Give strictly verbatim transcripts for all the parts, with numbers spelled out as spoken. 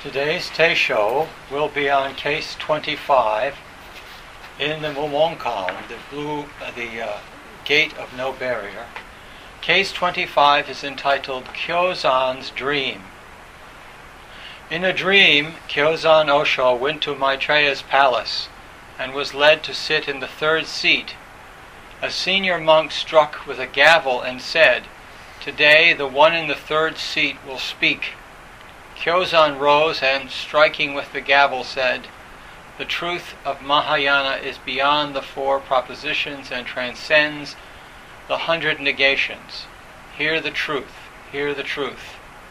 Today's Teisho will be on case twenty-five in the Mumon column, the blue, uh, the uh, gate of no barrier. Case twenty-five is entitled Kyozan's Dream. In a dream, Kyozan Osho went to Maitreya's palace and was led to sit in the third seat. A senior monk struck with a gavel and said, "Today the one in the third seat will speak." Kyozan rose and, striking with the gavel, said, "The truth of Mahayana is beyond the four propositions and transcends the hundred negations. Hear the truth, hear the truth."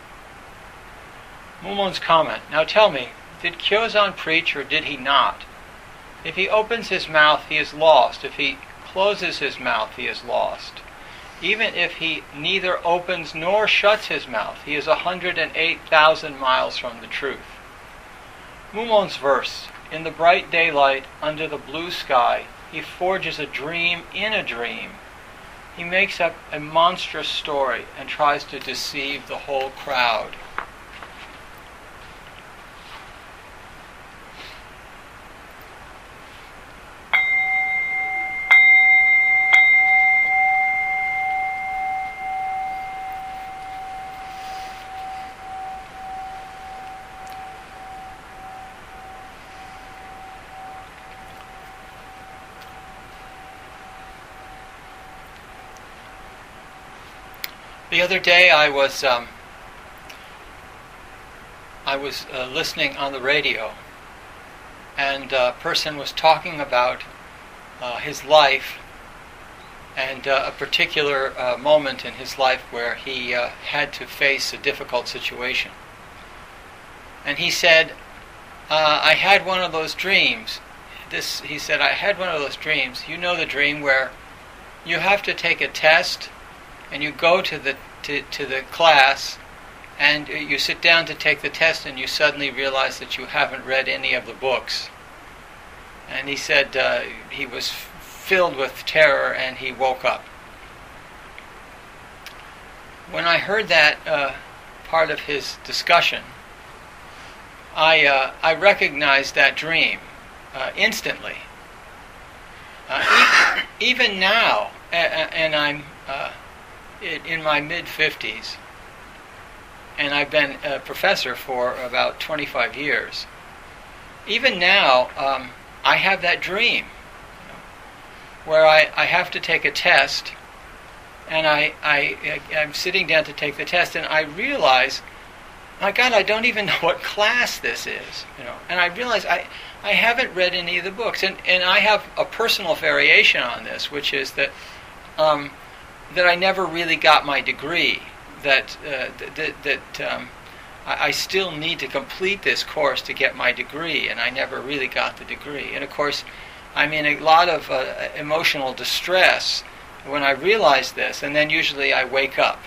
Mumon's comment: "Now tell me, did Kyozan preach or did he not? If he opens his mouth, he is lost. If he closes his mouth, he is lost. Even if he neither opens nor shuts his mouth, he is a hundred and eight thousand miles from the truth." Mumon's verse: "In the bright daylight, under the blue sky, he forges a dream in a dream. He makes up a monstrous story and tries to deceive the whole crowd." The other day I was um, I was uh, listening on the radio, and a person was talking about uh, his life and uh, a particular uh, moment in his life where he uh, had to face a difficult situation. And he said, uh, "I had one of those dreams." This, he said, "I had one of those dreams. You know the dream where you have to take a test, and you go to the to, to the class, and you sit down to take the test, and you suddenly realize that you haven't read any of the books." And he said uh, he was f- filled with terror, and he woke up. When I heard that uh, part of his discussion, I uh, I recognized that dream uh, instantly. Uh, e- even now, a- a- and I'm. Uh, in my mid-fifties, and I've been a professor for about twenty-five years. Even now, um, I have that dream, you know, where I, I have to take a test, and I, I, I'm sitting down to take the test, and I realize, my God, I don't even know what class this is, you know. And I realize I, I haven't read any of the books, and, and I have a personal variation on this, which is that um, that I never really got my degree, that uh, that, that um, I, I still need to complete this course to get my degree, and I never really got the degree. And of course, I'm in a lot of uh, emotional distress when I realize this, and then usually I wake up.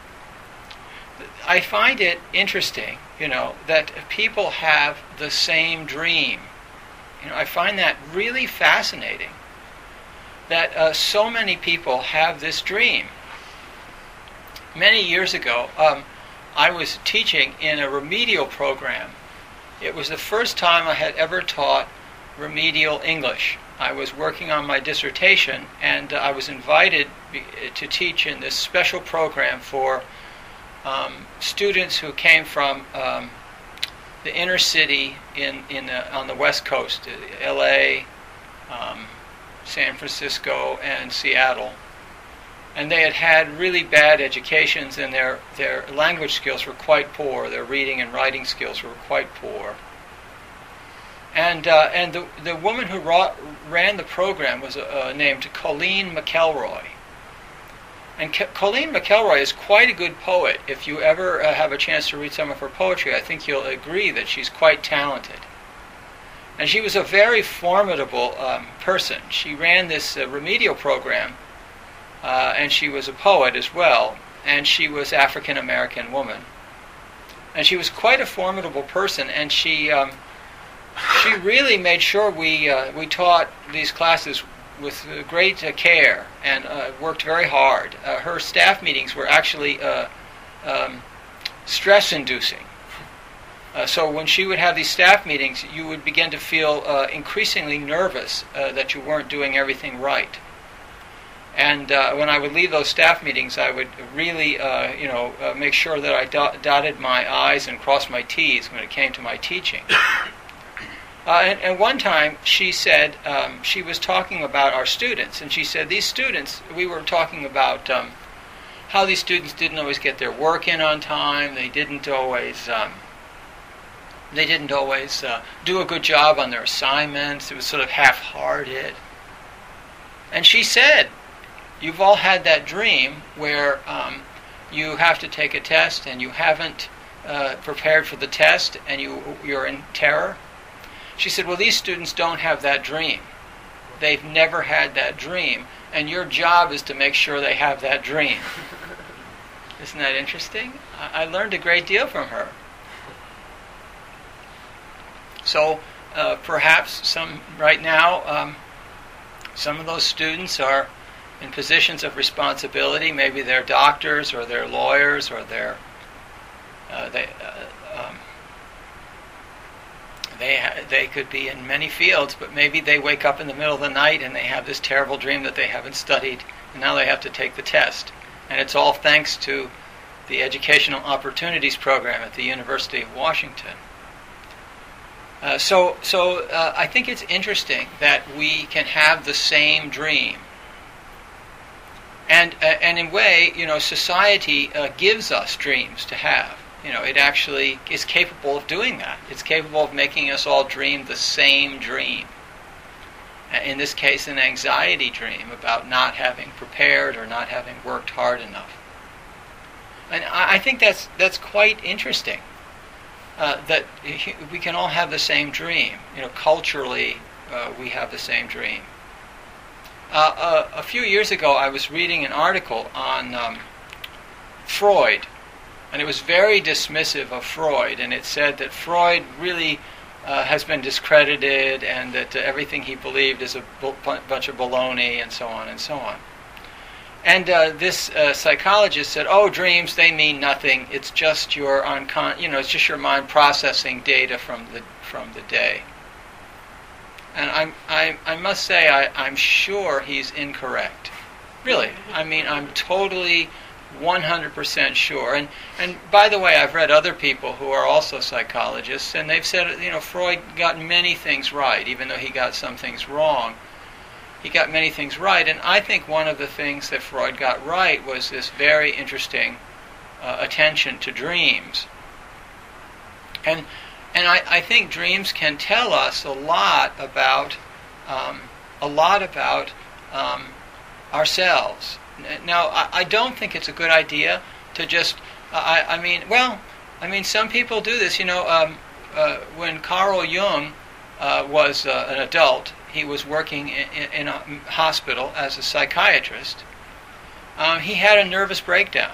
I find it interesting, you know, that people have the same dream. You know, I find that really fascinating, that uh, so many people have this dream. Many years ago, um, I was teaching in a remedial program. It was the first time I had ever taught remedial English. I was working on my dissertation, and uh, I was invited be, to teach in this special program for um, students who came from um, the inner city in, in the, on the West Coast, uh, L A, um, San Francisco, and Seattle. And they had had really bad educations, and their, their language skills were quite poor. Their reading and writing skills were quite poor. And uh, and the the woman who ra- ran the program was uh, named Colleen McElroy. And Ke- Colleen McElroy is quite a good poet. If you ever uh, have a chance to read some of her poetry, I think you'll agree that she's quite talented. And she was a very formidable um, person. She ran this uh, remedial program, uh, and she was a poet as well, and she was African-American woman. And she was quite a formidable person, and she um, she really made sure we uh, we taught these classes with uh, great uh, care, and uh, worked very hard. Uh, her staff meetings were actually uh, um, stress-inducing. Uh, so when she would have these staff meetings, you would begin to feel uh, increasingly nervous uh, that you weren't doing everything right. And uh, when I would leave those staff meetings, I would really, uh, you know, uh, make sure that I dot- dotted my I's and crossed my T's when it came to my teaching. Uh, and, and one time she said, um, she was talking about our students, and she said, these students, we were talking about um, how these students didn't always get their work in on time, they didn't always... Um, They didn't always uh, do a good job on their assignments. It was sort of half-hearted. And she said, you've all had that dream where um, you have to take a test and you haven't uh, prepared for the test and you, you're in terror. She said, well, these students don't have that dream. They've never had that dream. And your job is to make sure they have that dream. Isn't that interesting? I, I learned a great deal from her. So uh, perhaps some right now, um, some of those students are in positions of responsibility. Maybe they're doctors or they're lawyers or they're uh, they uh, um, they ha- they could be in many fields, but maybe they wake up in the middle of the night and they have this terrible dream that they haven't studied, and now they have to take the test. And it's all thanks to the Educational Opportunities Program at the University of Washington. Uh, so, so uh, I think it's interesting that we can have the same dream, and uh, and in a way, you know, society uh, gives us dreams to have. You know, it actually is capable of doing that. It's capable of making us all dream the same dream. Uh, in this case, an anxiety dream about not having prepared or not having worked hard enough. And I, I think that's that's quite interesting. Uh, that we can all have the same dream. You know, culturally, uh, we have the same dream. Uh, uh, a few years ago, I was reading an article on um, Freud, and it was very dismissive of Freud, and it said that Freud really uh, has been discredited, and that uh, everything he believed is a bu- bunch of baloney, and so on and so on. And uh, this uh, psychologist said, "Oh, dreams, they mean nothing. It's just your uncon- you know, it's just your mind processing data from the from the day." And I'm, I I must say, I, I'm sure he's incorrect. Really, I mean, I'm totally one hundred percent sure. And and by the way, I've read other people who are also psychologists, and they've said, you know, Freud got many things right, even though he got some things wrong. He got many things right, and I think one of the things that Freud got right was this very interesting uh, attention to dreams. And and I, I think dreams can tell us a lot about um, a lot about um, ourselves. Now, I, I don't think it's a good idea to just. Uh, I, I mean, well, I mean, some people do this. You know, um, uh, when Carl Jung uh, was uh, an adult. He was working in, in a hospital as a psychiatrist. Um, he had a nervous breakdown,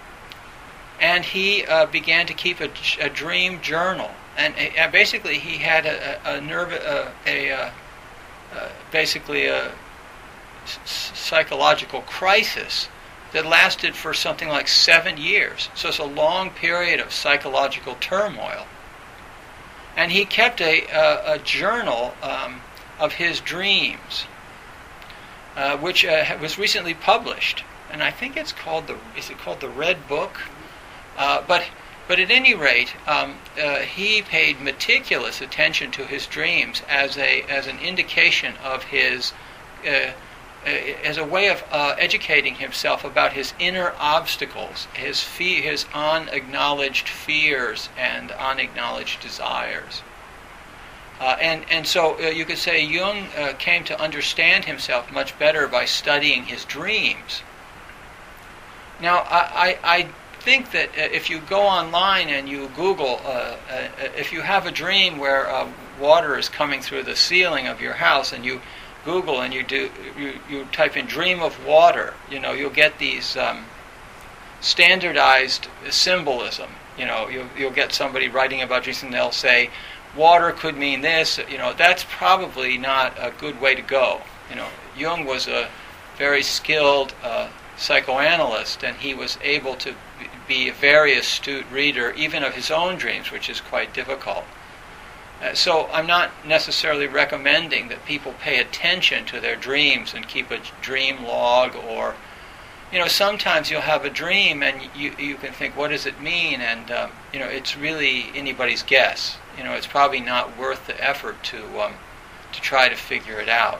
and he uh, began to keep a, a dream journal. And uh, basically, he had a, a, a nerve, uh, a uh, uh, basically a s- psychological crisis that lasted for something like seven years. So it's a long period of psychological turmoil. And he kept a, a, a journal. Um, of his dreams, uh, which uh, was recently published, and I think it's called the is it called the Red Book? Uh, but but at any rate, um, uh, he paid meticulous attention to his dreams as a as an indication of his uh, uh, as a way of uh, educating himself about his inner obstacles, his fe- his unacknowledged fears and unacknowledged desires. Uh, and, and so uh, you could say Jung uh, came to understand himself much better by studying his dreams. Now, I, I, I think that uh, if you go online and you Google, uh, uh, if you have a dream where uh, water is coming through the ceiling of your house, and you Google and you do you, you type in "dream of water," you know, you'll get these um, standardized symbolism. You know, you'll, you'll get somebody writing about dreams, and they'll say, water could mean this. You know, that's probably not a good way to go. You know, Jung was a very skilled uh, psychoanalyst, and he was able to be a very astute reader, even of his own dreams, which is quite difficult. Uh, so I'm not necessarily recommending that people pay attention to their dreams and keep a dream log, or, you know, sometimes you'll have a dream and you you can think, what does it mean? And, um, you know, it's really anybody's guess. You know, it's probably not worth the effort to um, to try to figure it out.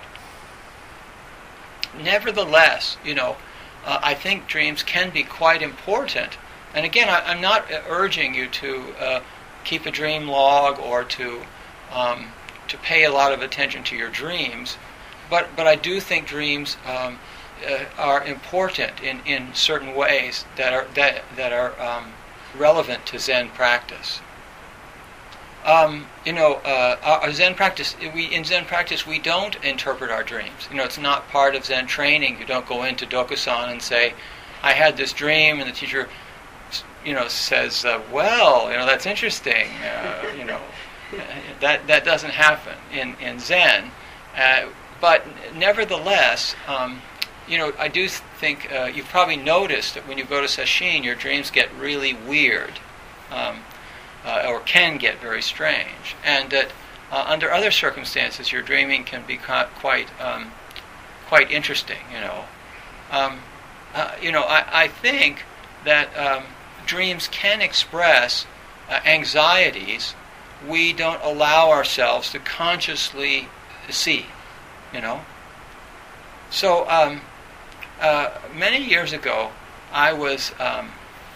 Nevertheless, you know, uh, I think dreams can be quite important. And again, I, I'm not urging you to uh, keep a dream log or to um, to pay a lot of attention to your dreams, but but I do think dreams um, uh, are important in, in certain ways that are that that are um, relevant to Zen practice. Um, you know, uh, our Zen practice, we in Zen practice, we don't interpret our dreams. You know, it's not part of Zen training. You don't go into Dokusan and say, I had this dream, and the teacher, you know, says, uh, well, you know, that's interesting. Uh, you know, that that doesn't happen in, in Zen. Uh, but nevertheless, um, you know, I do think uh, you've probably noticed that when you go to Sesshin, your dreams get really weird. Um, Uh, or can get very strange, and that uh, under other circumstances your dreaming can be co- quite um, quite interesting. You know, um, uh, you know, I, I think that um, dreams can express uh, anxieties we don't allow ourselves to consciously see. You know, so um, uh, many years ago I was. Um,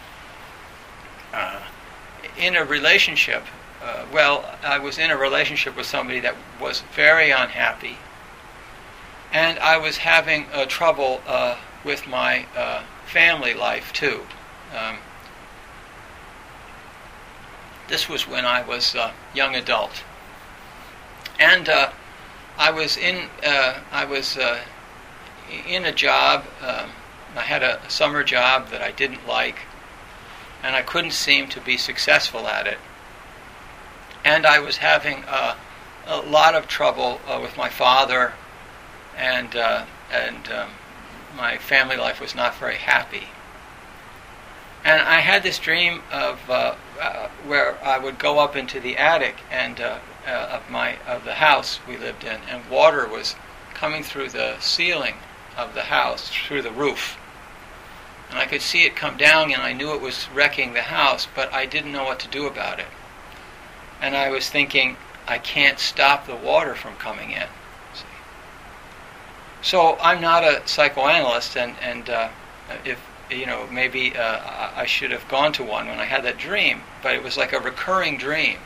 uh, in a relationship, uh, well, I was in a relationship with somebody that was very unhappy, and I was having uh, trouble uh, with my uh, family life too. Um, this was when I was a young adult, and uh, I was in uh, I was uh, in a job. Um, I had a summer job that I didn't like, and I couldn't seem to be successful at it. And I was having uh, a lot of trouble uh, with my father, and uh, and um, my family life was not very happy. And I had this dream of uh, uh, where I would go up into the attic and uh, uh, of my of the house we lived in, and water was coming through the ceiling of the house, through the roof. And I could see it come down, and I knew it was wrecking the house, but I didn't know what to do about it. And I was thinking, I can't stop the water from coming in. See? So I'm not a psychoanalyst, and, and uh, if, you know, maybe uh, I should have gone to one when I had that dream, but it was like a recurring dream.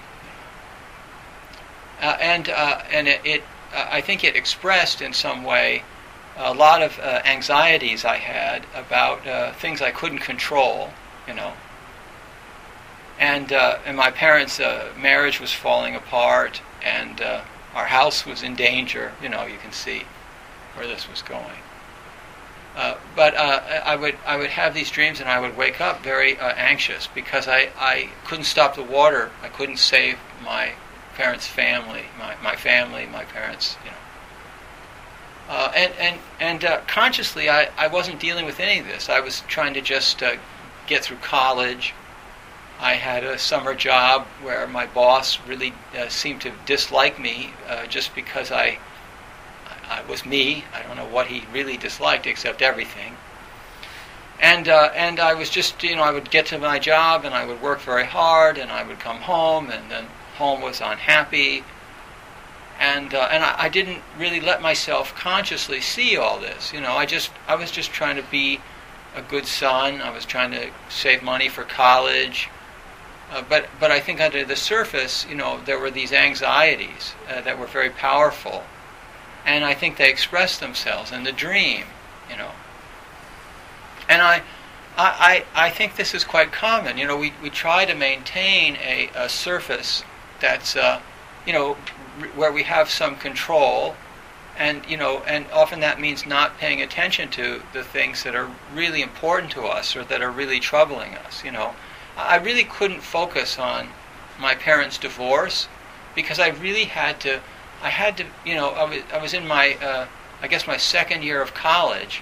Uh, and uh, and it, it uh, I think it expressed in some way a lot of uh, anxieties I had about uh, things I couldn't control, you know. And uh, and my parents' uh, marriage was falling apart, and uh, our house was in danger. You know, you can see where this was going. Uh, but uh, I would I would have these dreams, and I would wake up very uh, anxious because I, I couldn't stop the water. I couldn't save my parents' family, my, my family, my parents, you know. Uh, and and, and uh, consciously, I, I wasn't dealing with any of this. I was trying to just uh, get through college. I had a summer job where my boss really uh, seemed to dislike me uh, just because I, I was me. I don't know what he really disliked except everything. And uh, and I was just, you know, I would get to my job and I would work very hard, and I would come home, and then home was unhappy. And uh, and I, I didn't really let myself consciously see all this. You know, I just I was just trying to be a good son. I was trying to save money for college. Uh, but but I think under the surface, you know, there were these anxieties uh, that were very powerful, and I think they expressed themselves in the dream. You know, and I I I think this is quite common. You know, we we try to maintain a, a surface that's uh, you know, where we have some control, and you know, and often that means not paying attention to the things that are really important to us or that are really troubling us. You know, I really couldn't focus on my parents' divorce because I really had to. I had to, you know, I was I was in my, uh, I guess my second year of college,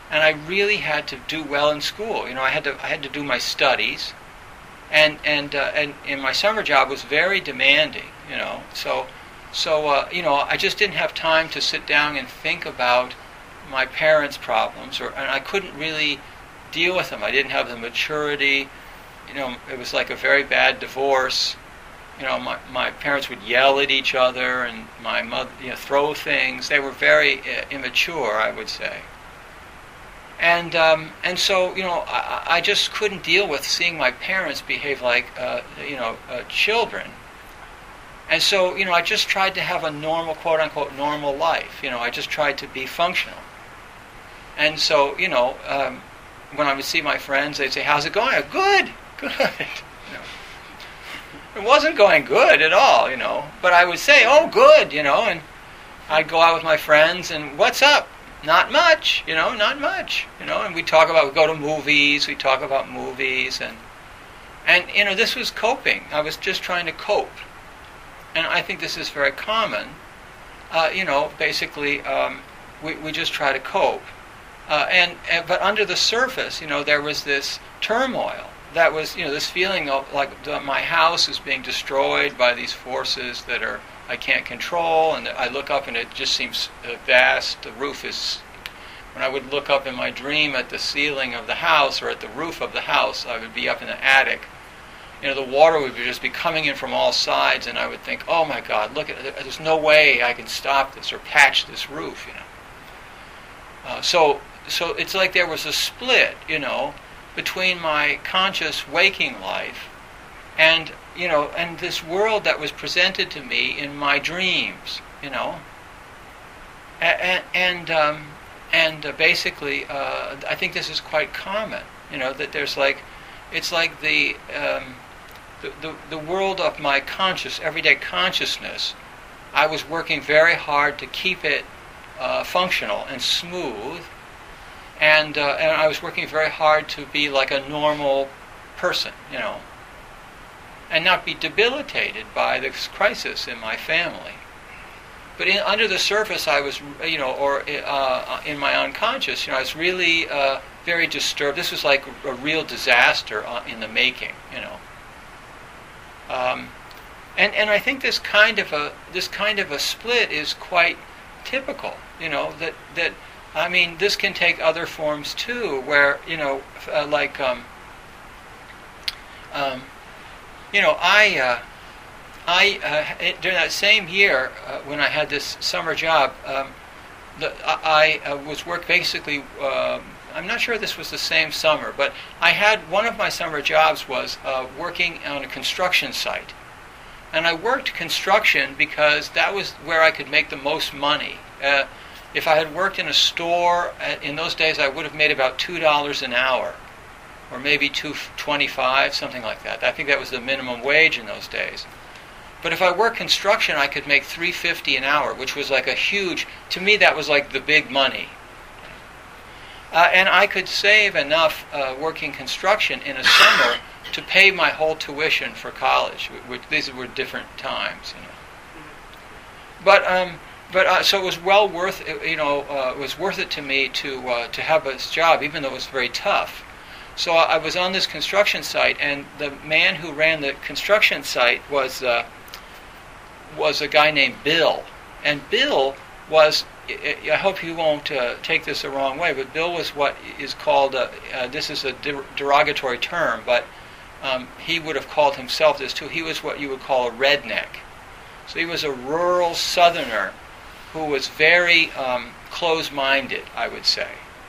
and I really had to do well in school. You know, I had to I had to do my studies, and and uh, and, and my summer job was very demanding. You know, so so uh, you know, I just didn't have time to sit down and think about my parents' problems, or and I couldn't really deal with them. I didn't have the maturity. You know, it was like a very bad divorce. You know, my, my parents would yell at each other, and my mother, you know, throw things. They were very uh, immature, I would say. And um, and so, you know, I, I just couldn't deal with seeing my parents behave like, uh, you know, uh, children. And so, you know, I just tried to have a normal, quote unquote, normal life. You know, I just tried to be functional. And so, you know, um, when I would see my friends, they'd say, "How's it going?" "Good, good." You know. It wasn't going good at all, you know. But I would say, "Oh, good," you know, and I'd go out with my friends, and "What's up?" "Not much," you know, "not much," you know. And we'd talk about, we'd go to movies, we'd talk about movies, and, and, you know, this was coping. I was just trying to cope. And I think this is very common. Uh, you know, basically, um, we, we just try to cope. Uh, and, and but under the surface, you know, there was this turmoil. That was, you know, this feeling of like the, my house is being destroyed by these forces that are I can't control, and I look up and it just seems uh, vast. The roof is, when I would look up in my dream at the ceiling of the house or at the roof of the house, I would be up in the attic. You know, the water would just be coming in from all sides, and I would think, "Oh my God, look at it! There's no way I can stop this or patch this roof," you know. Uh, so, so it's like there was a split, you know, between my conscious waking life and, you know, and this world that was presented to me in my dreams, you know. And and um, and uh, basically, uh, I think this is quite common, you know, that there's like, it's like the um, the, the the world of my conscious, everyday consciousness. I was working very hard to keep it uh, functional and smooth. And uh, and I was working very hard to be like a normal person, you know, and not be debilitated by this crisis in my family. But in, under the surface, I was, you know, or uh, in my unconscious, you know, I was really uh, very disturbed. This was like a, a real disaster in the making, you know. Um, and and I think this kind of a this kind of a split is quite typical, you know, that that. I mean, this can take other forms too, where, you know, uh, like, um, um, you know, I, uh, I uh, it, during that same year uh, when I had this summer job, um, the, I, I uh, was work basically. Um, I'm not sure this was the same summer, but I had one of my summer jobs was uh, working on a construction site, and I worked construction because that was where I could make the most money. Uh, If I had worked in a store in those days, I would have made about two dollars an hour, or maybe two twenty-five, something like that. I think that was the minimum wage in those days. But if I worked construction, I could make three fifty an hour, which was like a huge. To me, that was like the big money. Uh, and I could save enough uh, working construction in a summer to pay my whole tuition for college. Which, these were different times, you know. But um. But uh, so it was well worth it, you know, uh, it was worth it to me to uh, to have this job, even though it was very tough. So I was on this construction site, and the man who ran the construction site was uh, was a guy named Bill. And Bill was, I hope you won't uh, take this the wrong way, but Bill was what is called, a, uh, this is a derogatory term, but um, he would have called himself this too. He was what you would call a redneck. So he was a rural southerner who was very um, close-minded, I would say,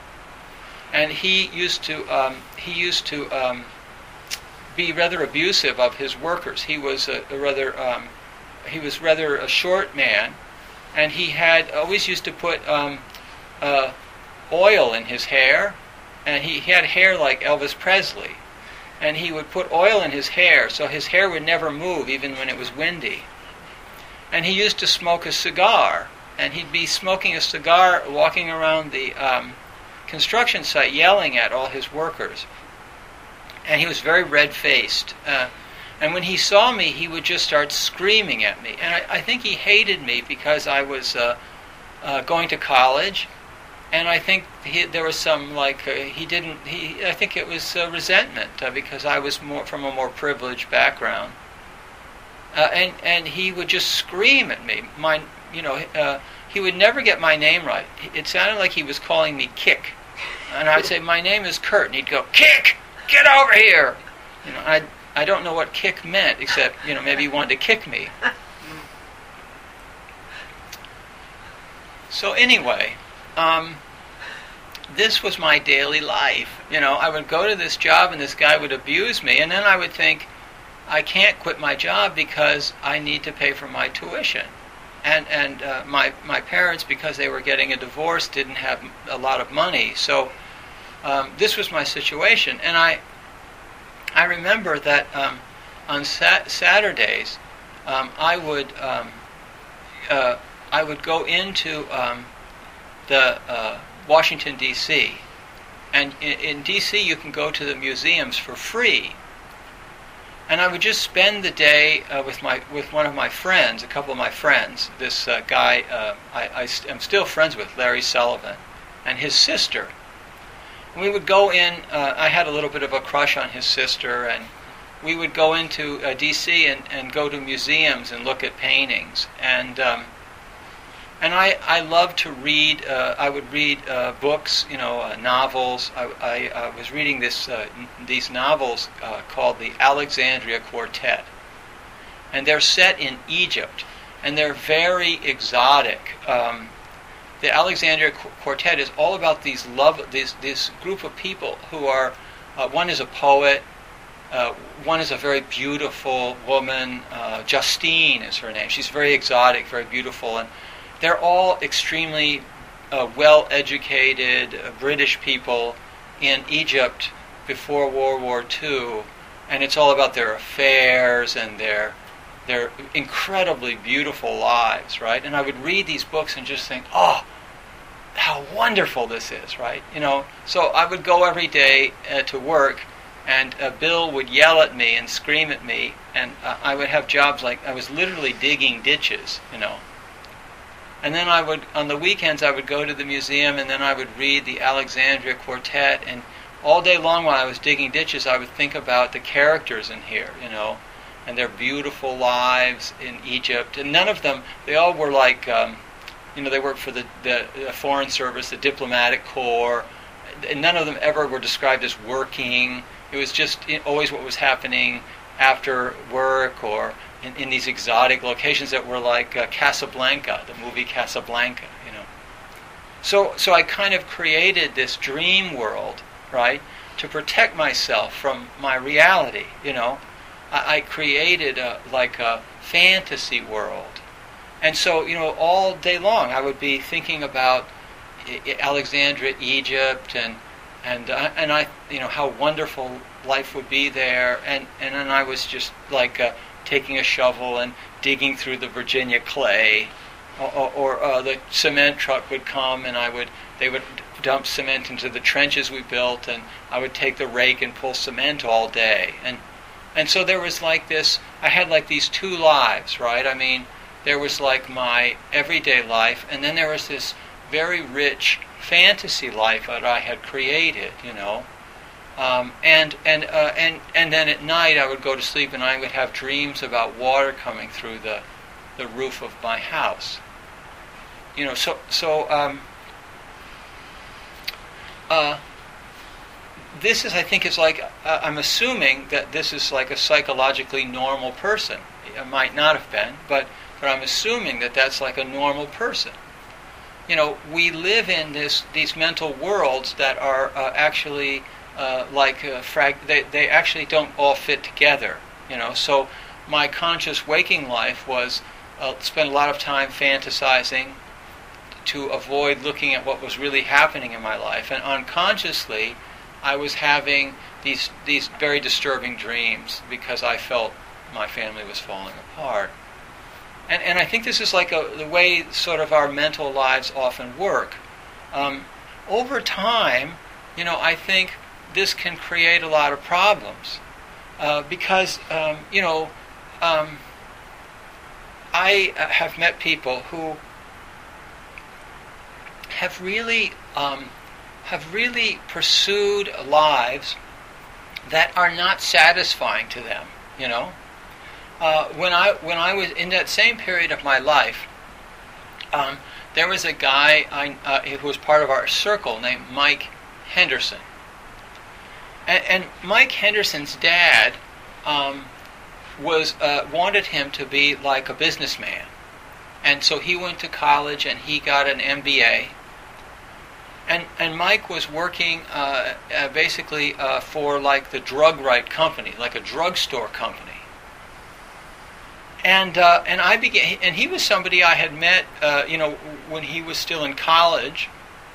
and he used to um, he used to um, be rather abusive of his workers. He was a, a rather um, he was rather a short man, and he had always used to put um, uh, oil in his hair, and he, he had hair like Elvis Presley, and he would put oil in his hair so his hair would never move even when it was windy. And he used to smoke a cigar. And he'd be smoking a cigar, walking around the um, construction site, yelling at all his workers. And he was very red-faced. Uh, and when he saw me, he would just start screaming at me. And I, I think he hated me because I was uh, uh, going to college, and I think he, there was some like uh, he didn't he I think it was uh, resentment uh, because I was more from a more privileged background, uh, and and he would just scream at me. My you know uh, he would never get my name right. It sounded like he was calling me Kick, and I'd say my name is Kurt, and he'd go Kick, get over here. You know I I don't know what kick meant except you know maybe he wanted to kick me. So anyway. Um, this was my daily life. You know, I would go to this job and this guy would abuse me, and then I would think, I can't quit my job because I need to pay for my tuition. And and uh, my my parents, because they were getting a divorce, didn't have a lot of money. So um, this was my situation, and I I remember that um, on sat- Saturdays um, I would um, uh, I would go into um, the uh, Washington, D C And in, in D C you can go to the museums for free. And I would just spend the day uh, with my with one of my friends, a couple of my friends. This uh, guy uh, I, I st- am still friends with, Larry Sullivan, and his sister. And we would go in. Uh, I had a little bit of a crush on his sister, and we would go into uh, D C and, and go to museums and look at paintings. And um, And I, I love to read. Uh, I would read uh, books, you know, uh, novels. I, I uh, was reading this uh, n- these novels uh, called the Alexandria Quartet, and they're set in Egypt, and they're very exotic. Um, the Alexandria Qu- Quartet is all about these love these this group of people who are. Uh, one is a poet. Uh, one is a very beautiful woman. Uh, Justine is her name. She's very exotic, very beautiful, and they're all extremely uh, well-educated uh, British people in Egypt before World War Two, and it's all about their affairs and their their incredibly beautiful lives, right? And I would read these books and just think, oh, how wonderful this is, right? You know, so I would go every day uh, to work, and uh, Bill would yell at me and scream at me, and uh, I would have jobs like I was literally digging ditches, you know. And then I would, on the weekends, I would go to the museum, and then I would read the Alexandria Quartet, and all day long while I was digging ditches, I would think about the characters in here, you know, and their beautiful lives in Egypt. And none of them, they all were like, um, you know, they worked for the, the, the Foreign Service, the Diplomatic Corps, and none of them ever were described as working. It was just always what was happening after work or In, in these exotic locations that were like uh, Casablanca, the movie Casablanca, you know. So, so I kind of created this dream world, right, to protect myself from my reality, you know. I, I created a, like a fantasy world, and so you know, all day long I would be thinking about I- Alexandria, Egypt, and and uh, and I, you know, how wonderful life would be there, and and then I was just like. Uh, taking a shovel and digging through the Virginia clay, or, or, or uh, the cement truck would come and I would they would dump cement into the trenches we built, and I would take the rake and pull cement all day, and and so there was like this. I had like these two lives, right? I mean, there was like my everyday life, and then there was this very rich fantasy life that I had created, you know. Um, and and uh, and and then at night I would go to sleep and I would have dreams about water coming through the the roof of my house. You know, so so um, uh, this is I think is like uh, I'm assuming that this is like a psychologically normal person. It might not have been, but but I'm assuming that that's like a normal person. You know, we live in this these mental worlds that are uh, actually. Uh, like uh, frag- they they actually don't all fit together, you know. So my conscious waking life was uh, spend a lot of time fantasizing to avoid looking at what was really happening in my life, and unconsciously I was having these these very disturbing dreams because I felt my family was falling apart. And and I think this is like a, the way sort of our mental lives often work. Um, over time, you know, I think this can create a lot of problems uh, because, um, you know, um, I have met people who have really um, have really pursued lives that are not satisfying to them. You know, uh, when I when I was in that same period of my life, um, there was a guy I, uh, who was part of our circle named Mike Henderson, and, and Mike Henderson's dad um, was uh, wanted him to be like a businessman, and so he went to college and he got an M B A. And and Mike was working uh, uh, basically uh, for like the Drug Right company, like a drugstore company. And uh, and I began, and he was somebody I had met, uh, you know, when he was still in college.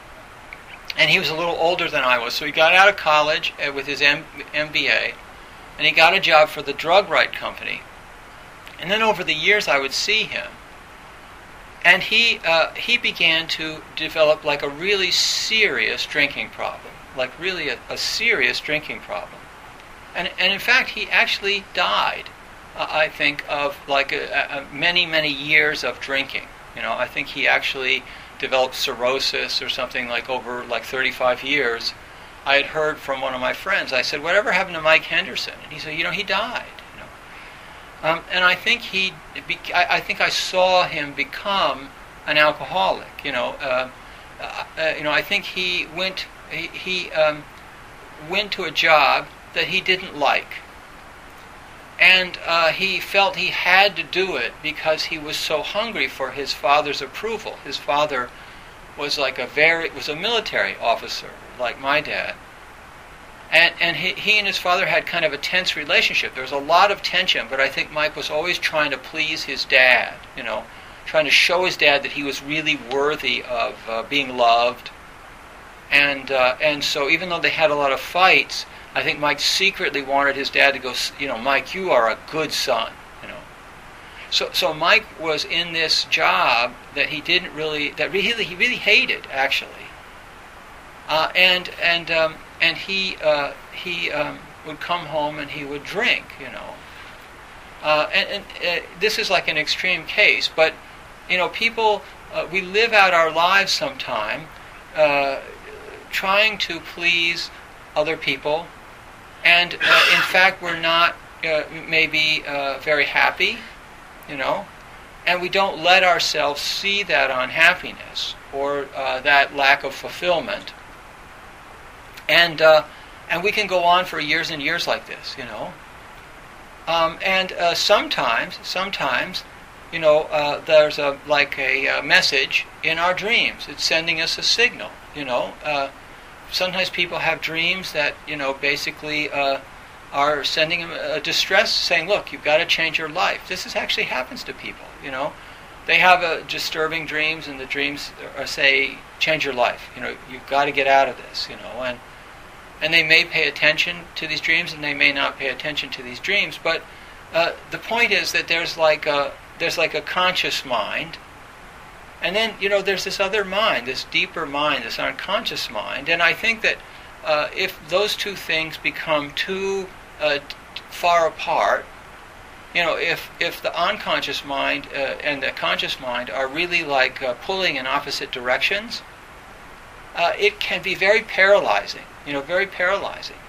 And he was a little older than I was, so he got out of college uh, with his M- MBA, and he got a job for the Drug Right company. And then over the years, I would see him. And he uh, he began to develop like a really serious drinking problem, like really a, a serious drinking problem. And and in fact, he actually died, uh, I think, of like a, a many, many years of drinking. You know, I think he actually developed cirrhosis or something like over like thirty-five years. I had heard from one of my friends. I said, whatever happened to Mike Henderson? And he said, you know, he died. Um, and I think he, I, I think I saw him become an alcoholic. You know, uh, uh, you know, I think he went, he, he um, went to a job that he didn't like, and uh, he felt he had to do it because he was so hungry for his father's approval. His father was like a very, was a military officer, like my dad. And and he, he and his father had kind of a tense relationship. There was a lot of tension, but I think Mike was always trying to please his dad, you know, trying to show his dad that he was really worthy of uh, being loved. And uh, and so even though they had a lot of fights, I think Mike secretly wanted his dad to go, you know, Mike, you are a good son, you know. So so Mike was in this job that he didn't really, that really he really hated, actually. Uh, and and um, and he uh, he um, would come home and he would drink, you know. Uh, and and uh, this is like an extreme case, but you know, people uh, we live out our lives sometime uh, trying to please other people, and uh, in fact we're not uh, maybe uh, very happy, you know, and we don't let ourselves see that unhappiness or uh, that lack of fulfillment. And uh, and we can go on for years and years like this, you know. Um, and uh, sometimes, sometimes, you know, uh, there's a like a, a message in our dreams. It's sending us a signal, you know. Uh, sometimes people have dreams that, you know, basically uh, are sending them a distress, saying, "Look, you've got to change your life." This is actually happens to people, you know. They have a disturbing dreams, and the dreams are, say, "Change your life." You know, you've got to get out of this, you know, and. And they may pay attention to these dreams, and they may not pay attention to these dreams. But uh, the point is that there's like a there's like a conscious mind, and then you know there's this other mind, this deeper mind, this unconscious mind. And I think that uh, if those two things become too uh, far apart, you know, if if the unconscious mind uh, and the conscious mind are really like uh, pulling in opposite directions, uh, it can be very paralyzing. You know, very paralyzing.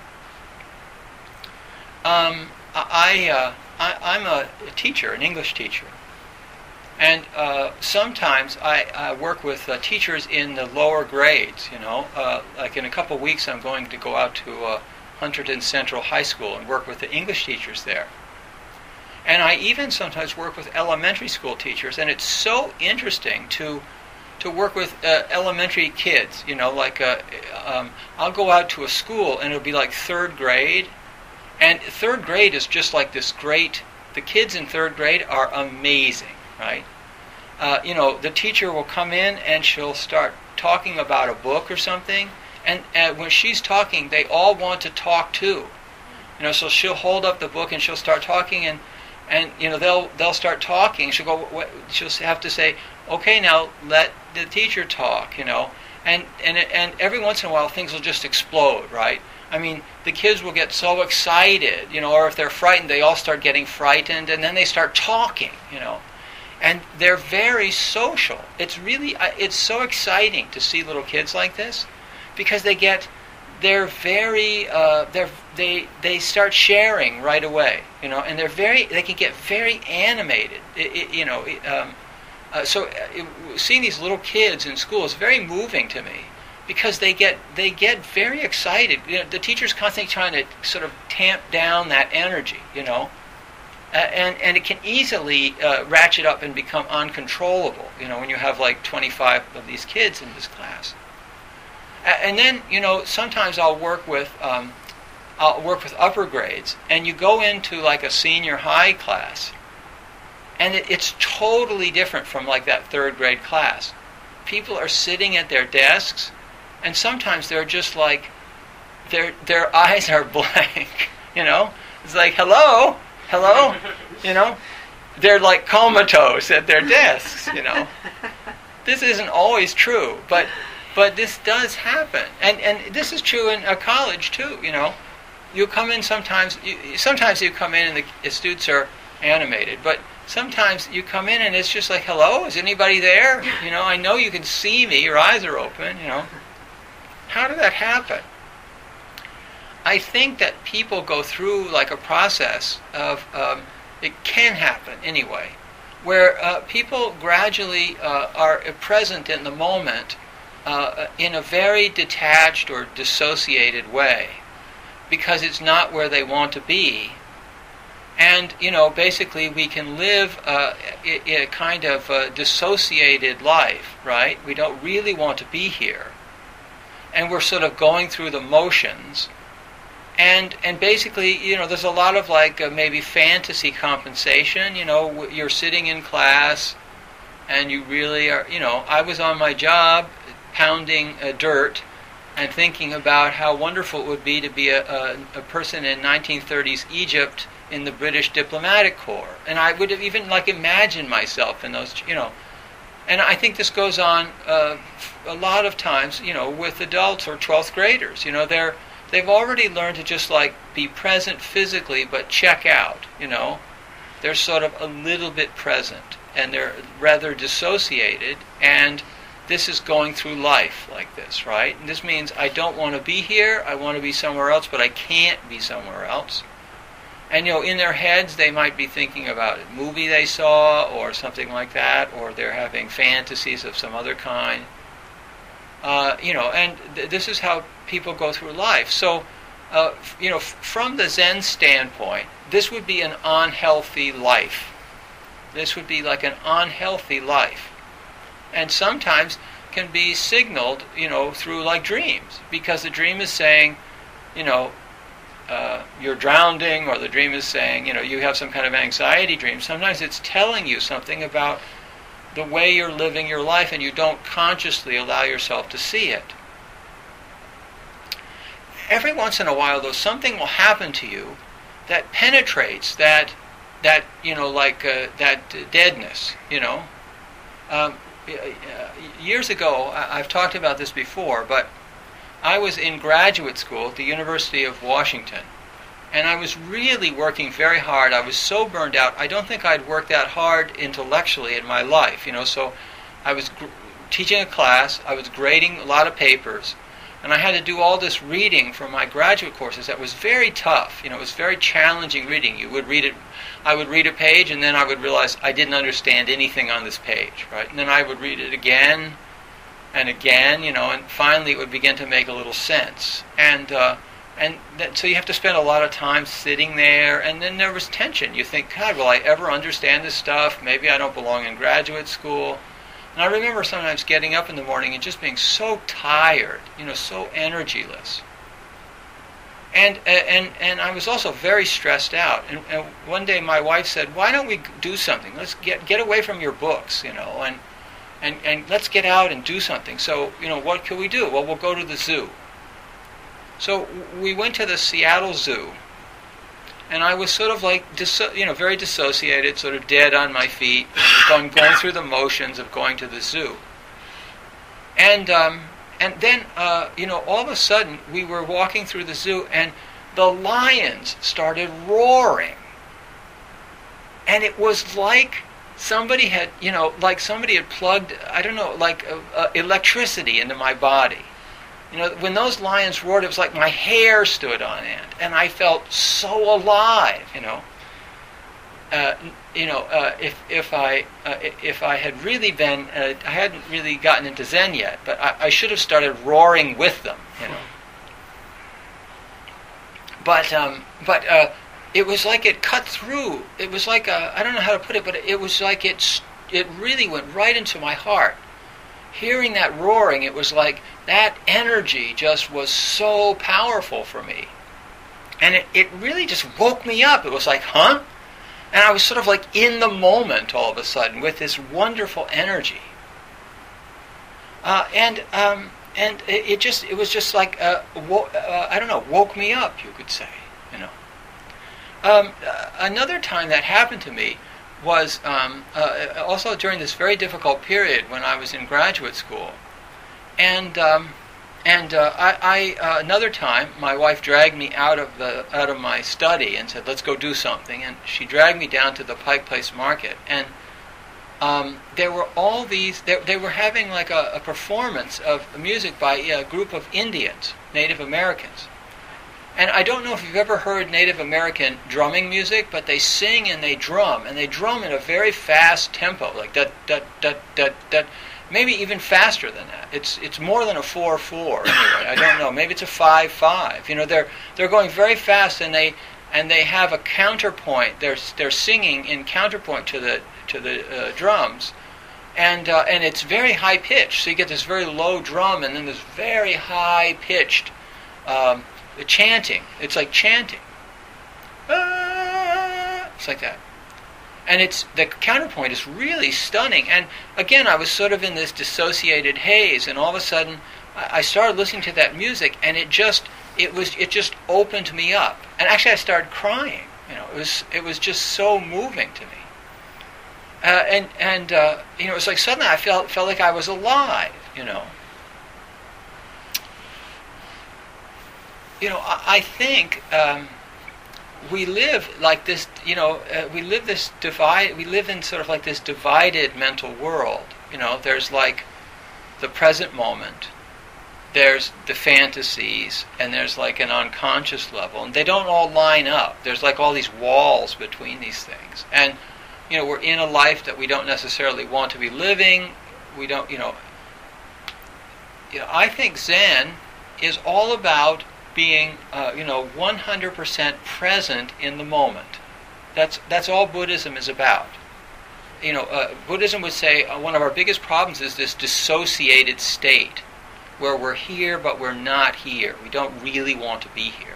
Um, I, uh, I, I'm a, a teacher, an English teacher, and uh, sometimes I, I work with uh, teachers in the lower grades. You know, uh, like in a couple of weeks, I'm going to go out to uh, Hunterdon Central High School and work with the English teachers there. And I even sometimes work with elementary school teachers, and it's so interesting to. to work with uh, elementary kids, you know, like uh, um, I'll go out to a school and it'll be like third grade, and third grade is just like this great, the kids in third grade are amazing, right? Uh, you know, the teacher will come in and she'll start talking about a book or something, and uh, when she's talking, they all want to talk too. You know, so she'll hold up the book and she'll start talking, and and you know they'll they'll start talking. She'll go, what, she'll have to say, okay, now let the teacher talk, you know, and and and every once in a while things will just explode, right? I mean, the kids will get so excited, you know, or if they're frightened, they all start getting frightened, and then they start talking, you know, And they're very social. It's really, it's so exciting to see little kids like this, because they get, they're very, uh, they're, they they start sharing right away, you know, and they're very, they can get very animated, it, it, you know. Um, uh, so it, seeing these little kids in school is very moving to me, because they get they get very excited. You know, the teacher's constantly trying to sort of tamp down that energy, you know. Uh, and, and it can easily uh, ratchet up and become uncontrollable, you know, when you have like twenty-five of these kids in this class. Uh, and then, you know, sometimes I'll work with um, I'll work with upper grades, and you go into like a senior high class, and it, it's totally different from like that third grade class. People are sitting at their desks, and sometimes they're just like, their their eyes are blank, you know. It's like, hello. Hello? You know? They're like comatose at their desks, you know? This isn't always true, but but this does happen. And and this is true in a college, too, you know? You come in sometimes, you, sometimes you come in and the, the students are animated, but sometimes you come in and it's just like, hello, is anybody there? You know, I know you can see me, your eyes are open, you know? How did that happen? I think that people go through like a process of, um, it can happen anyway, where uh, people gradually uh, are present in the moment uh, in a very detached or dissociated way, because it's not where they want to be. And, you know, basically we can live uh, in a kind of uh, dissociated life, right? We don't really want to be here. And we're sort of going through the motions. And and basically, you know, there's a lot of like uh, maybe fantasy compensation. You know, w- you're sitting in class, and you really are. You know, I was on my job, pounding uh, dirt, and thinking about how wonderful it would be to be a, a, a person in nineteen thirties Egypt in the British Diplomatic Corps, and I would have even like imagined myself in those. You know, and I think this goes on uh, a lot of times. You know, with adults or twelfth graders. You know, they're They've already learned to just like be present physically, but check out, you know. They're sort of a little bit present, and they're rather dissociated, and this is going through life like this, right? And this means I don't want to be here, I want to be somewhere else, but I can't be somewhere else. And, you know, in their heads, they might be thinking about a movie they saw, or something like that, or they're having fantasies of some other kind. Uh, you know, and th- this is how people go through life. So, uh, f- you know, f- from the Zen standpoint, this would be an unhealthy life. This would be like an unhealthy life. And sometimes can be signaled, you know, through like dreams. Because the dream is saying, you know, uh, you're drowning, or the dream is saying, you know, you have some kind of anxiety dream. Sometimes it's telling you something about the way you're living your life, and you don't consciously allow yourself to see it. Every once in a while, though, something will happen to you that penetrates that, that you know, like uh, that deadness, you know. Um, years ago, I've talked about this before, but I was in graduate school at the University of Washington, and I was really working very hard. I was so burned out. I don't think I'd worked that hard intellectually in my life, you know. So I was gr- teaching a class, I was grading a lot of papers, and I had to do all this reading for my graduate courses that was very tough. You know, it was very challenging reading. You would read it, I would read a page, and then I would realize I didn't understand anything on this page, right? And then I would read it again and again, you know, and finally it would begin to make a little sense. And uh, And that, so you have to spend a lot of time sitting there, and then there was tension. You think, God, will I ever understand this stuff? Maybe I don't belong in graduate school. And I remember sometimes getting up in the morning and just being so tired, you know, so energyless. And and and I was also very stressed out. And, and one day my wife said, why don't we do something? Let's get get away from your books, you know, and, and, and let's get out and do something. So, you know, what could we do? Well, we'll go to the zoo. So we went to the Seattle Zoo, and I was sort of like, disso- you know, very dissociated, sort of dead on my feet, going going through the motions of going to the zoo. And um, and then, uh, you know, all of a sudden we were walking through the zoo, and the lions started roaring, and it was like somebody had, you know, like somebody had plugged, I don't know, like uh, uh, electricity into my body. You know, when those lions roared, it was like my hair stood on end, and I felt so alive. You know, uh, you know, uh, if if I uh, if I had really been, uh, I hadn't really gotten into Zen yet, but I, I should have started roaring with them. You know, but um, but uh, it was like it cut through. It was like a, I don't know how to put it, but it was like it it really went right into my heart. Hearing that roaring, it was like that energy just was so powerful for me. And it, it really just woke me up. It was like, huh? And I was sort of like in the moment all of a sudden with this wonderful energy. Uh, and um, and it, it just it was just like, uh, wo- uh, I don't know, woke me up, you could say. You know. Um, uh, another time that happened to me was um, uh, also during this very difficult period when I was in graduate school. And um, and uh, I, I uh, another time, my wife dragged me out of the out of my study and said, "Let's go do something." And she dragged me down to the Pike Place Market, and um, there were all these. They, they were having like a, a performance of music by a group of Indians, Native Americans. And I don't know if you've ever heard Native American drumming music, but they sing and they drum, and they drum in a very fast tempo, like da da da da da, maybe even faster than that. It's it's more than a four four anyway. I don't know. Maybe it's a five five. You know, they're they're going very fast, and they and they have a counterpoint. They're they're singing in counterpoint to the to the uh, drums, and uh, and it's very high pitched. So you get this very low drum, and then this very high pitched. Um, chanting. It's like chanting. Ah! It's like that. And it's the counterpoint is really stunning. And again, I was sort of in this dissociated haze, and all of a sudden I started listening to that music, and it just it was it just opened me up. And actually I started crying. You know, it was it was just so moving to me. Uh, and and uh, you know, it was like suddenly I felt felt like I was alive, you know. You know, I think um, we live like this. You know, uh, we live this divide. We live in sort of like this divided mental world. You know, there's like the present moment, there's the fantasies, and there's like an unconscious level, and they don't all line up. There's like all these walls between these things, and you know, we're in a life that we don't necessarily want to be living. We don't, you know. You know, I think Zen is all about being, uh, you know, one hundred percent present in the moment. That's that's all Buddhism is about. You know, uh, Buddhism would say uh, one of our biggest problems is this dissociated state, where we're here but we're not here. We don't really want to be here,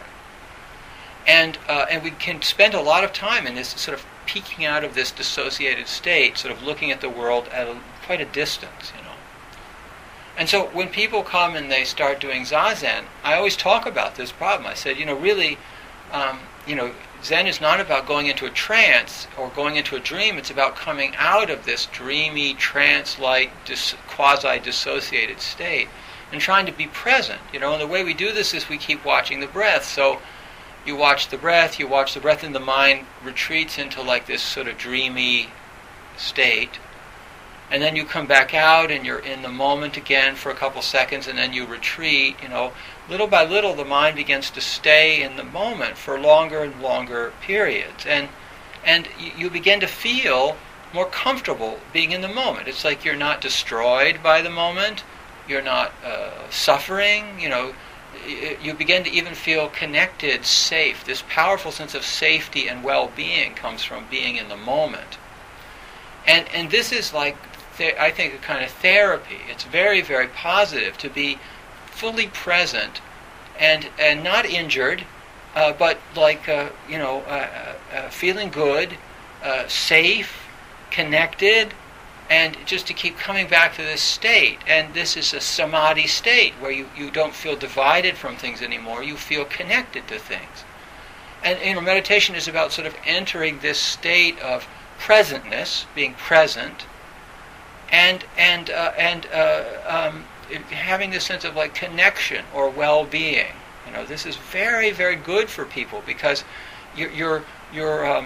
and uh, and we can spend a lot of time in this sort of peeking out of this dissociated state, sort of looking at the world at a, quite a distance, you know. And so when people come and they start doing Zazen, I always talk about this problem. I said, you know, really, um, you know, Zen is not about going into a trance or going into a dream. It's about coming out of this dreamy, trance-like, dis- quasi-dissociated state and trying to be present. You know, and the way we do this is we keep watching the breath. So you watch the breath, you watch the breath, and the mind retreats into like this sort of dreamy state. And then you come back out and you're in the moment again for a couple seconds, and then you retreat. You know, little by little the mind begins to stay in the moment for longer and longer periods. And and you, you begin to feel more comfortable being in the moment. It's like you're not destroyed by the moment. You're not uh, suffering. You know, y- you begin to even feel connected, safe. This powerful sense of safety and well-being comes from being in the moment. And and this is like, I think, a kind of therapy. It's very, very positive to be fully present and and not injured, uh, but like, uh, you know, uh, uh, feeling good, uh, safe, connected, and just to keep coming back to this state. And this is a samadhi state where you, you don't feel divided from things anymore. You feel connected to things. And, you know, meditation is about sort of entering this state of presentness, being present, and and uh, and uh, um, having this sense of like connection or well-being. You know, this is very, very good for people because you're you're you're um,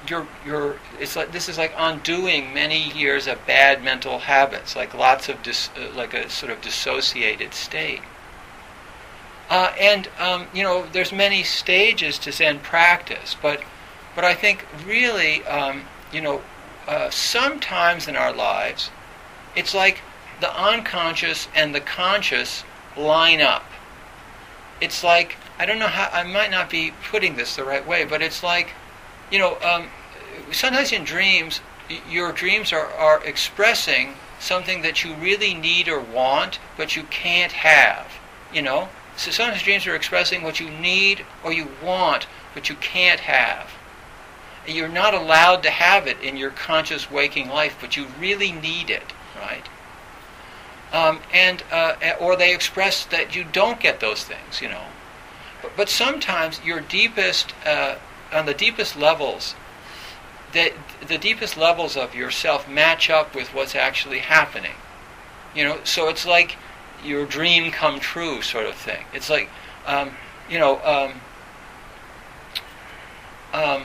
you're you're it's like this is like undoing many years of bad mental habits, like lots of dis, uh, like a sort of dissociated state. Uh, and um, you know, there's many stages to Zen practice, but but I think really, um, you know, uh, sometimes in our lives, it's like the unconscious and the conscious line up. It's like, I don't know how, I might not be putting this the right way, but it's like, you know, um, sometimes in dreams, your dreams are, are expressing something that you really need or want, but you can't have, you know? So sometimes dreams are expressing what you need or you want, but you can't have. And you're not allowed to have it in your conscious waking life, but you really need it, right? Um, and uh, or they express that you don't get those things, you know. But, but sometimes your deepest, uh, on the deepest levels, the, the deepest levels of yourself match up with what's actually happening. You know, so it's like your dream come true sort of thing. It's like, um, you know, um, um,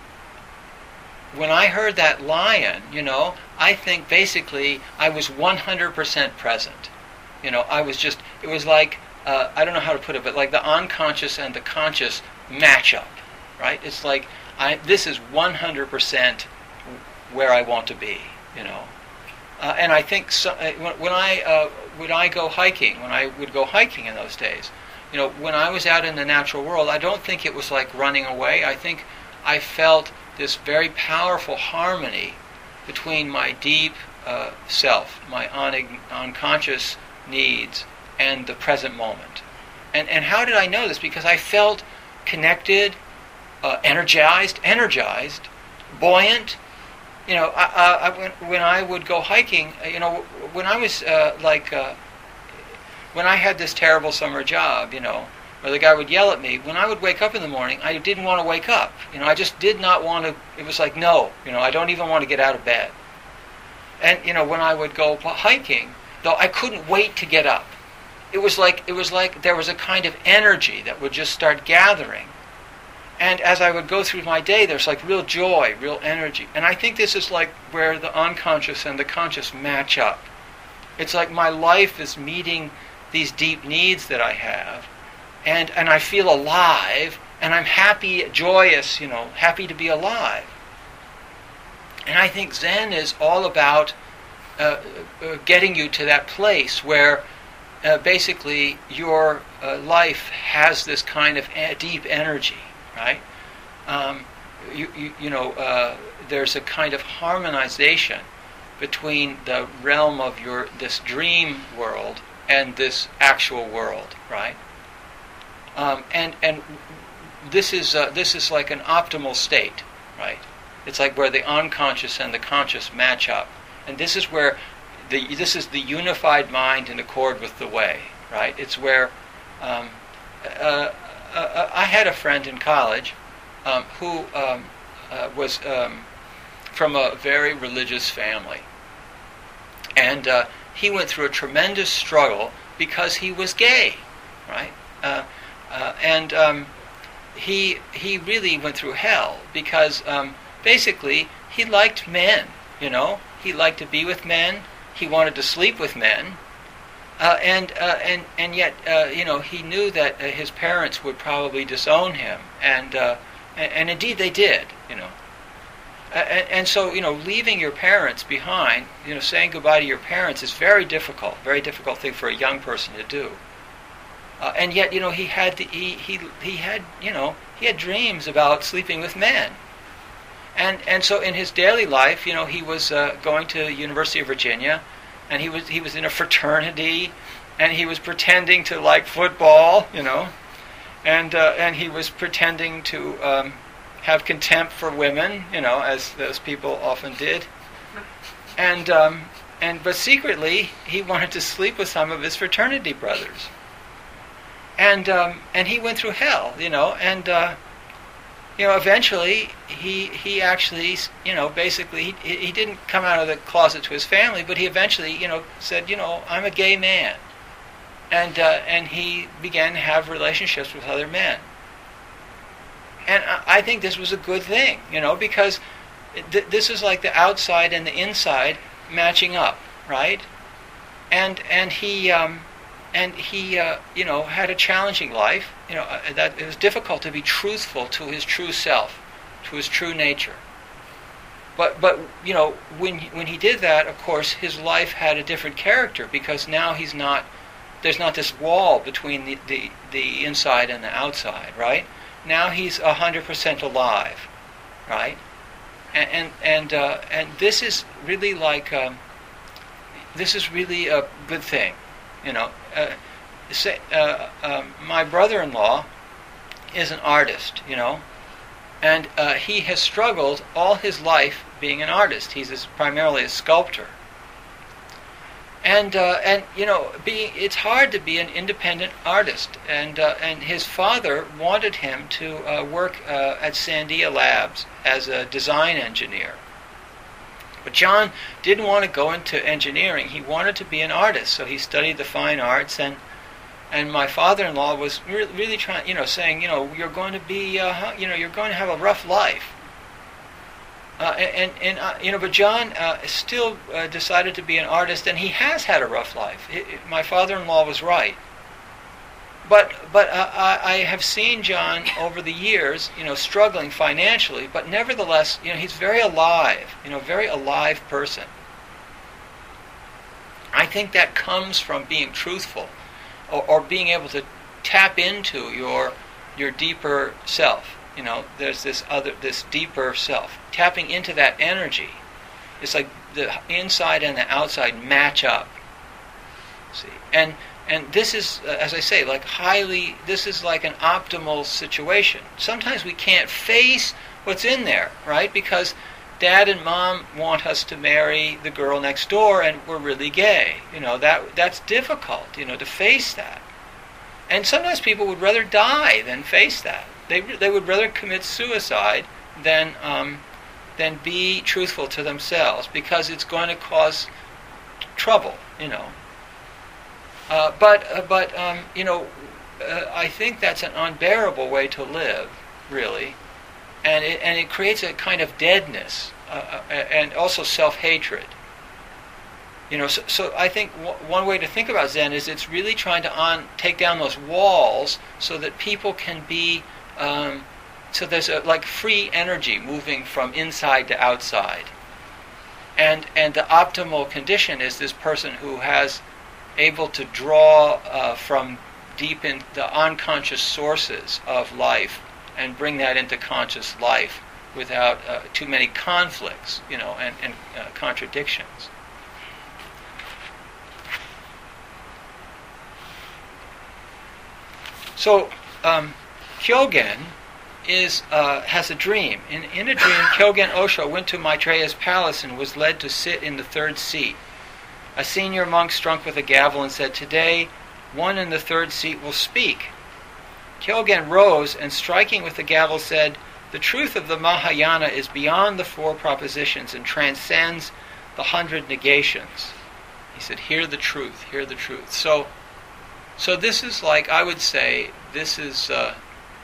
when I heard that lion, you know, I think basically I was one hundred percent present. You know, I was just, it was like, uh, I don't know how to put it, but like the unconscious and the conscious match up, right? It's like, I, this is one hundred percent where I want to be, you know. Uh, and I think so, uh, when, when I uh, when I go hiking, when I would go hiking in those days, you know, when I was out in the natural world, I don't think it was like running away. I think I felt this very powerful harmony between my deep uh, self, my un- unconscious needs, and the present moment. And and how did I know this? Because I felt connected, uh, energized, energized, buoyant. You know, I, I, when, when I would go hiking, you know, when I was uh, like, uh, when I had this terrible summer job, you know, where the guy would yell at me, when I would wake up in the morning, I didn't want to wake up. You know, I just did not want to, it was like, no, you know, I don't even want to get out of bed. And, you know, when I would go hiking, though, I couldn't wait to get up. It was like, it was like there was a kind of energy that would just start gathering. And as I would go through my day, there's like real joy, real energy. And I think this is like where the unconscious and the conscious match up. It's like my life is meeting these deep needs that I have. And and I feel alive, and I'm happy, joyous, you know, happy to be alive. And I think Zen is all about uh, uh, getting you to that place where uh, basically your uh, life has this kind of a- deep energy, right? Um, you, you, you know, uh, there's a kind of harmonization between the realm of your this dream world and this actual world, right? Um, and and this is uh, this is like an optimal state, right? It's like where the unconscious and the conscious match up, and this is where the this is the unified mind in accord with the way, right? It's where um, uh, uh, I had a friend in college um, who um, uh, was um, from a very religious family, and uh, he went through a tremendous struggle because he was gay, right? Uh, Uh, and um, he he really went through hell because um, basically he liked men, you know. He liked to be with men. He wanted to sleep with men, uh, and uh, and and yet uh, you know he knew that uh, his parents would probably disown him, and uh, and, and indeed they did, you know. Uh, and, and so you know, leaving your parents behind, you know, saying goodbye to your parents is very difficult, very difficult thing for a young person to do. Uh, and yet, you know, he had the, he he he had you know he had dreams about sleeping with men, and and so in his daily life, you know, he was uh, going to the University of Virginia, and he was he was in a fraternity, and he was pretending to like football, you know, and uh, and he was pretending to um, have contempt for women, you know, as those people often did, and um, and but secretly he wanted to sleep with some of his fraternity brothers. And um, and he went through hell, you know, and uh, you know eventually he he actually you know basically he he didn't come out of the closet to his family, but he eventually you know said you know I'm a gay man, and uh, and he began to have relationships with other men. and I I think this was a good thing, you know, because th- this is like the outside and the inside matching up, right? And and he um, and he uh, you know had a challenging life. You know uh, that it was difficult to be truthful to his true self, to his true nature. But but you know when when he did that, of course, his life had a different character because now he's not. There's not this wall between the, the, the inside and the outside, right? Now he's a hundred percent alive, right? And and and, uh, and this is really like um, this is really a good thing, you know. Uh, say, uh, um, my brother-in-law is an artist, you know, and uh, he has struggled all his life being an artist. He's a, primarily a sculptor. And uh, and you know, being it's hard to be an independent artist. And uh, and his father wanted him to uh, work uh, at Sandia Labs as a design engineer. But John didn't want to go into engineering. He wanted to be an artist, so he studied the fine arts. And and my father-in-law was re- really trying, you know, saying, you know, you're going to be, uh, you know, you're going to have a rough life. Uh, and and uh, you know, but John uh, still uh, decided to be an artist, and he has had a rough life. It, it, my father-in-law was right. But but uh, I, I have seen John over the years, you know, struggling financially, but nevertheless, you know, he's very alive. You know, very alive person. I think that comes from being truthful, or, or being able to tap into your your deeper self. You know, there's this other, this deeper self. Tapping into that energy, it's like the inside and the outside match up. See, and and this is, uh, as I say, like highly. This is like an optimal situation. Sometimes we can't face what's in there, right? Because Dad and Mom want us to marry the girl next door, and we're really gay. You know, that that's difficult. You know, to face that. And sometimes people would rather die than face that. They they would rather commit suicide than um, than be truthful to themselves, because it's going to cause trouble, you know. Uh, but uh, but um, you know, uh, I think that's an unbearable way to live, really, and it and it creates a kind of deadness uh, and also self-hatred. You know, so, so I think w- one way to think about Zen is it's really trying to on take down those walls so that people can be. Um, so there's a like free energy moving from inside to outside, and and the optimal condition is this person who has able to draw uh, from deep in the unconscious sources of life and bring that into conscious life without uh, too many conflicts, you know, and, and uh, contradictions. So. Um, Kyogen is uh, has a dream. In, in a dream, Kyogen Osho went to Maitreya's palace and was led to sit in the third seat. A senior monk struck with a gavel and said, "Today, one in the third seat will speak." Kyogen rose and, striking with the gavel, said, "The truth of the Mahayana is beyond the four propositions and transcends the hundred negations." He said, "Hear the truth, hear the truth." So, so this is like, I would say, this is... Uh,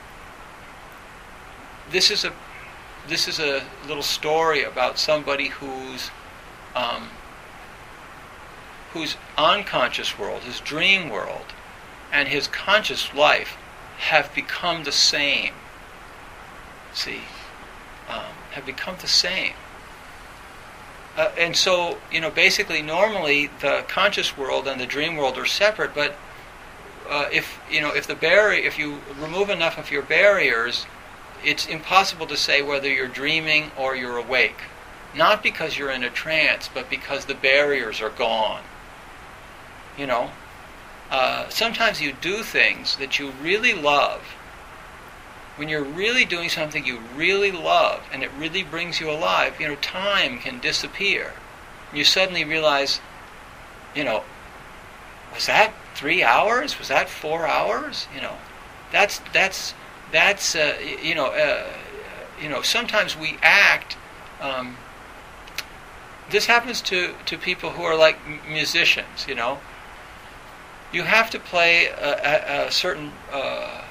This is a this is a little story about somebody whose um, whose unconscious world, his dream world, and his conscious life have become the same. See, um, have become the same. Uh, and so, you know, basically, normally the conscious world and the dream world are separate. But uh, if you know, if the barrier, if you remove enough of your barriers, it's impossible to say whether you're dreaming or you're awake. Not because you're in a trance, but because the barriers are gone. You know, uh, sometimes you do things that you really love. When you're really doing something you really love and it really brings you alive, you know, time can disappear. You suddenly realize, you know, was that three hours? Was that four hours? You know, that's that's that's uh, you know, uh, you know. Sometimes we act. Um, this happens to, to people who are like musicians. You know, you have to play a, a, a certain uh,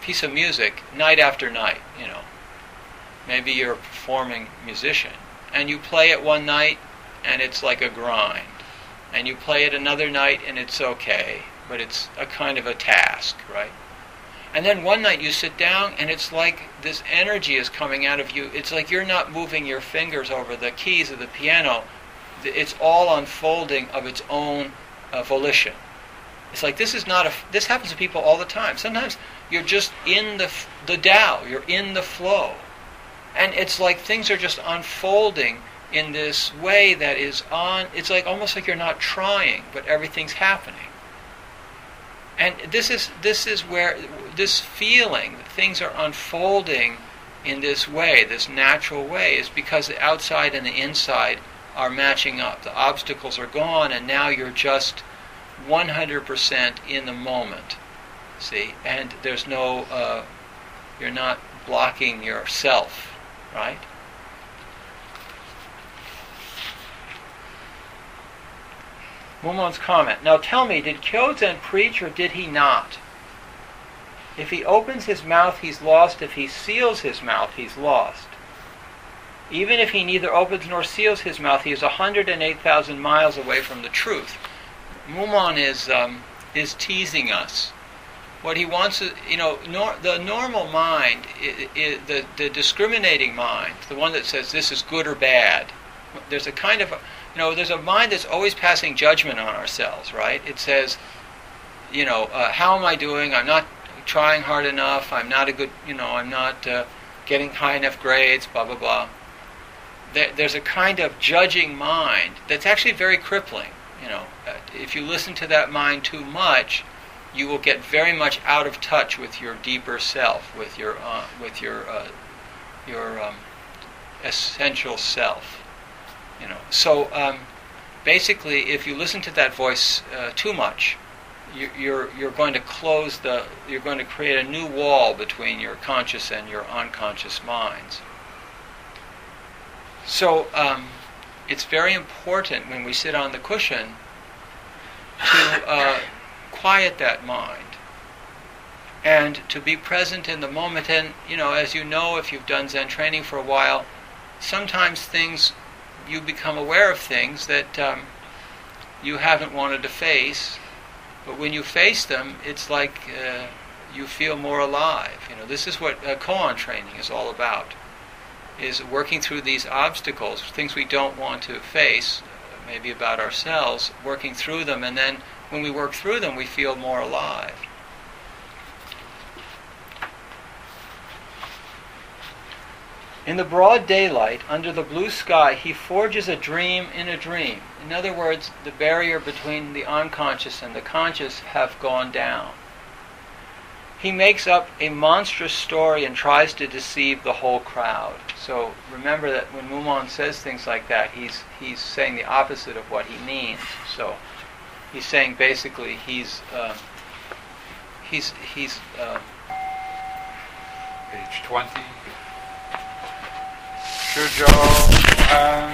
piece of music night after night, you know. Maybe you're a performing musician, and you play it one night, and it's like a grind. And you play it another night, and it's okay, but it's a kind of a task, right? And then one night you sit down, and it's like this energy is coming out of you. It's like you're not moving your fingers over the keys of the piano. It's all unfolding of its own uh, volition. It's like this is not a. This happens to people all the time. Sometimes you're just in the the Tao. You're in the flow, and it's like things are just unfolding in this way that is on. It's like almost like you're not trying, but everything's happening. And this is this is where this feeling that things are unfolding in this way, this natural way, is because the outside and the inside are matching up. The obstacles are gone, and now you're just one hundred percent in the moment. See, and there's no, uh, you're not blocking yourself, right? Mumon's comment. Now tell me, did Kyozen preach or did he not? If he opens his mouth, he's lost. If he seals his mouth, he's lost. Even if he neither opens nor seals his mouth, he is one hundred eight thousand miles away from the truth. Mumon is um, is teasing us. What he wants to, you know, nor, the normal mind, I, I, the, the discriminating mind, the one that says this is good or bad, there's a kind of, a, you know, there's a mind that's always passing judgment on ourselves, right? It says, you know, uh, how am I doing? I'm not trying hard enough. I'm not a good, you know, I'm not uh, getting high enough grades, blah, blah, blah. There, there's a kind of judging mind that's actually very crippling. You know, uh, if you listen to that mind too much, you will get very much out of touch with your deeper self, with your uh, with your uh, your um, essential self. You know, so um, basically, if you listen to that voice uh, too much, you, you're you're going to close the, you're going to create a new wall between your conscious and your unconscious minds. So um, it's very important when we sit on the cushion to uh, quiet that mind and to be present in the moment. And, you know, as you know, if you've done Zen training for a while, sometimes things, you become aware of things that um, you haven't wanted to face, but when you face them, it's like uh, you feel more alive. You know, this is what uh, koan training is all about, is working through these obstacles, things we don't want to face, maybe about ourselves, working through them, and then when we work through them, we feel more alive. In the broad daylight, under the blue sky, he forges a dream in a dream. In other words, the barrier between the unconscious and the conscious have gone down. He makes up a monstrous story and tries to deceive the whole crowd. So remember that when Mumon says things like that, he's he's saying the opposite of what he means. So he's saying basically he's uh, he's he's uh, page twenty. Shuzhou